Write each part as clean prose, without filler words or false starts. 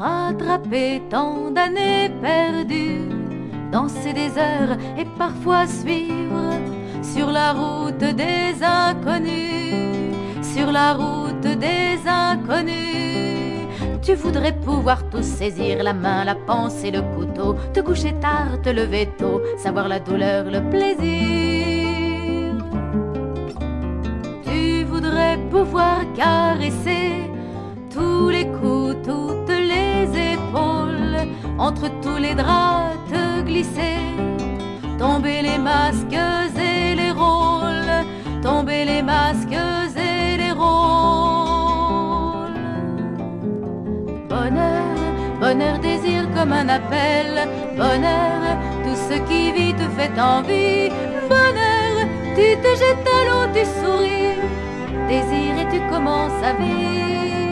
rattraper tant d'années perdues, danser des heures et parfois suivre sur la route des inconnus, sur la route des inconnus. Tu voudrais pouvoir tout saisir, la main, la pensée, le couteau, te coucher tard, te lever tôt, savoir la douleur, le plaisir. Tu voudrais pouvoir caresser tous les coups, toutes les épaules, entre tous les draps te glisser, tomber les masques et les rôles, tomber les masques et les rôles. Bonheur, bonheur, désir comme un appel, bonheur, tout ce qui vit te fait envie. Bonheur, tu te jettes à l'eau, tu souris, désir et tu commences à vivre.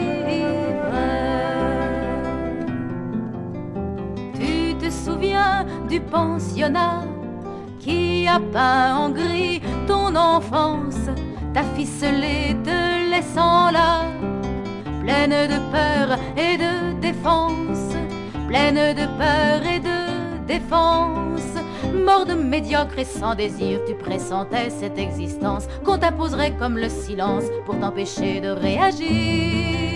Tu te souviens du pensionnat qui a peint en gris ton enfance, t'a ficelé te laissant là, pleine de peur et de défense, pleine de peur et de défense. Mort de médiocre et sans désir, tu pressentais cette existence qu'on t'imposerait comme le silence pour t'empêcher de réagir.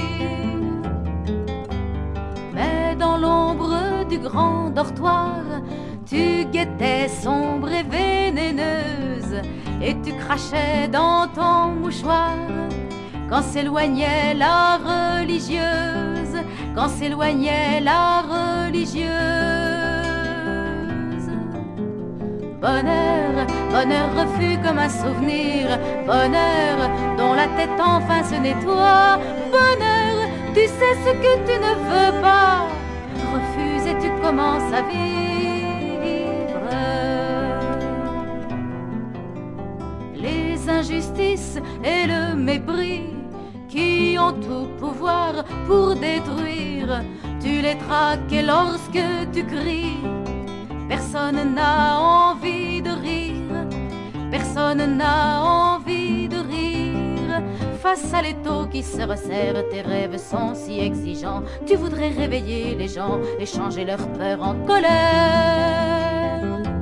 Mais dans l'ombre du grand dortoir, tu guettais sombre et vénéneuse, et tu crachais dans ton mouchoir quand s'éloignait la religieuse, quand s'éloignait la religieuse. Bonheur, bonheur refus comme un souvenir, bonheur dont la tête enfin se nettoie. Bonheur, tu sais ce que tu ne veux pas, refuse et tu commences à vivre. Les injustices et le mépris qui ont tout pouvoir pour détruire, tu les traques et lorsque tu cries, personne n'a envie de rire, personne n'a envie de rire. Face à l'étau qui se resserre, tes rêves sont si exigeants, tu voudrais réveiller les gens et changer leur peur en colère.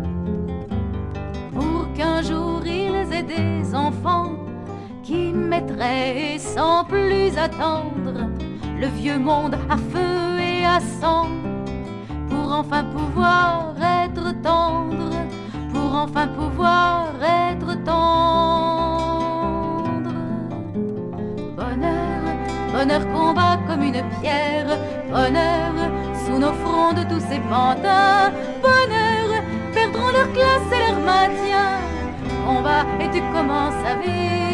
Pour qu'un jour ils aient des enfants qui mettraient sans plus attendre le vieux monde à feu et à sang, pour enfin pouvoir être tendre, pour enfin pouvoir être tendre. Bonheur, bonheur combat comme une pierre, bonheur sous nos fronts de tous ces pantins. Bonheur, perdront leur classe et leur maintien, combat et tu commences à vivre.